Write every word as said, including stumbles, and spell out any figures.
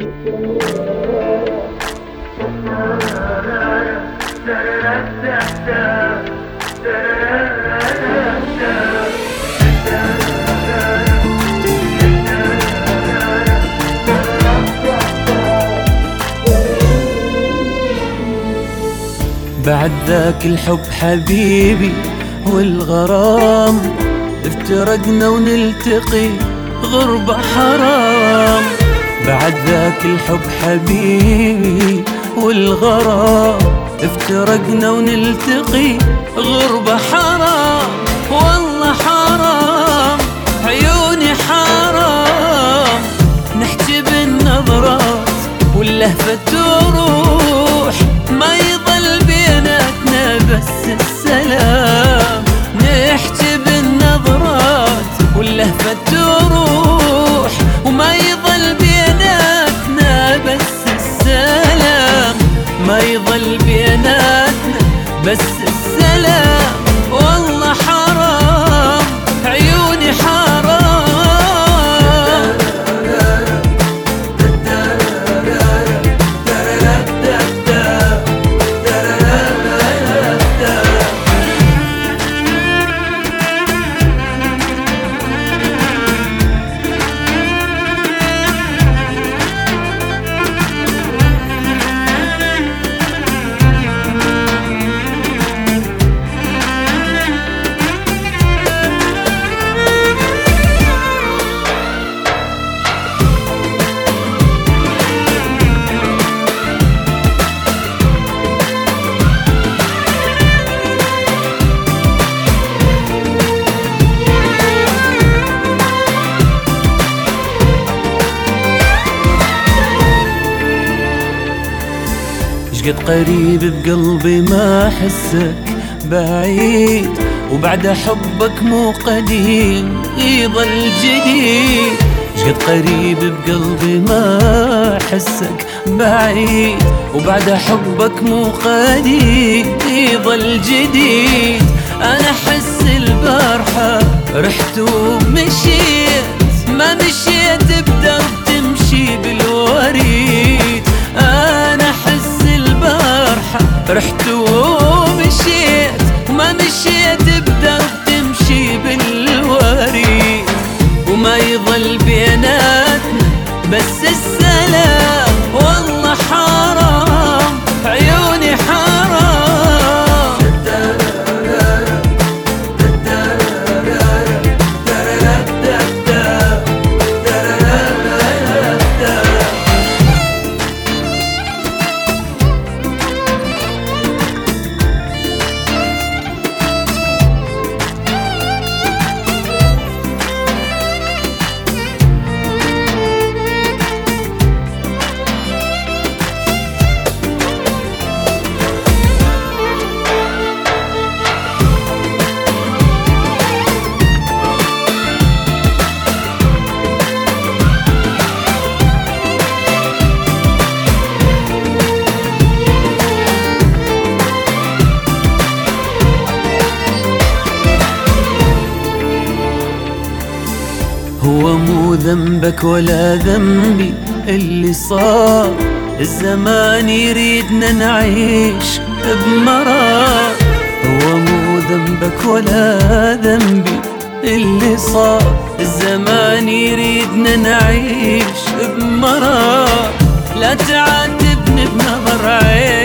بعد ذاك الحب حبيبي والغرام افترقنا ونلتقي غربة حرام. بعد ذاك الحب حبيبي والغرام افترقنا ونلتقي غربة حرام. والله حرام عيوني حرام نحكي بالنظرات واللهفة تروح ما يضل بيناتنا بس السلام. نحكي بالنظرات واللهفة تروح وما يضل بيناتنا بس السلام. ما يضل بيناتنا بس السلام. والله حرام عيوني حرام. شقد قريب بقلبي ما أحسك بعيد وبعد حبك مو قديم يضل جديد. شقد قريب بقلبي ما أحسك بعيد وبعد حبك مو قديم يضل جديد. أنا أحس البارحة رحت ومشيت ما مشيت بدرب تمشي بالوريد. أنا أحس البارحة رحت ومشيت وما مشيت بدرب تمشي بالوريد. وما يضل بيناتنا بس السلام. والله حرام عيوني حرام. هو مو ذنبك ولا ذنبي اللي صار. الزمان يريدنا نعيش بمرار. هو مو ذنبك ولا ذنبي اللي صار. الزمان يريدنا نعيش بمرار. لا تعاتبني بنظر عين